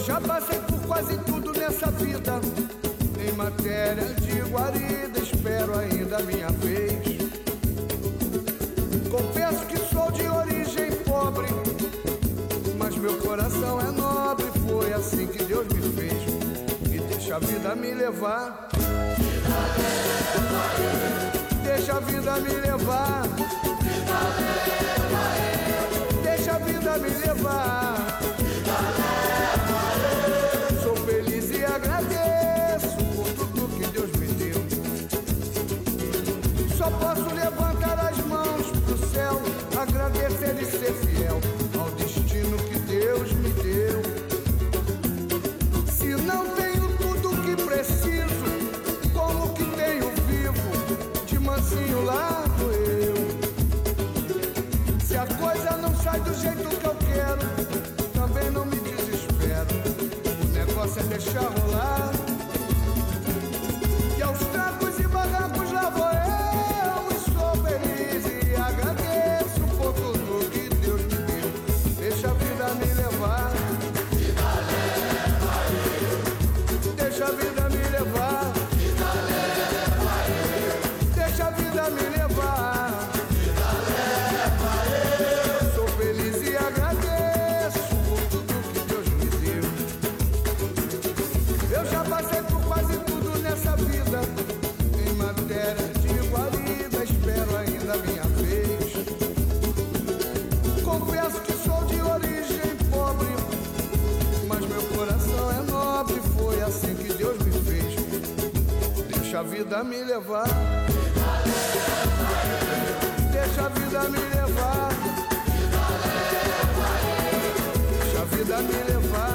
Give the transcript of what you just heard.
já passei por quase tudo nessa vida. Em matéria de guarida, espero ainda a minha vez. Confesso que sou de origem pobre, mas meu coração é nobre. Foi assim que Deus me fez. E deixa a vida me levar. Deixa a vida me levar. Deixa a vida me levar. Sou feliz e agradeço por tudo que Deus me deu. Só posso levantar as mãos pro céu, agradecer e ser fiel ao destino que Deus me deu. Se não tenho tudo que preciso, como que tenho vivo, de mansinho largo eu. Se a coisa não sai do jeito que eu quero, também não me desespero. O negócio é deixar rolar. E aos trancos e barrancos lá vou eu, e sou feliz e agradeço por tudo que Deus me deu. Deixa a vida me levar. Deixa a vida me levar. Deixa a vida me levar. Sou feliz e agradeço por tudo que Deus me deu. Eu já passei por quase tudo nessa vida. Em matéria de guarida, espero ainda a minha vez. Confesso que sou de origem pobre, mas meu coração é nobre. Foi assim que Deus me fez. Deixa a vida me levar. Deixa a vida me levar. Deixa a vida me levar.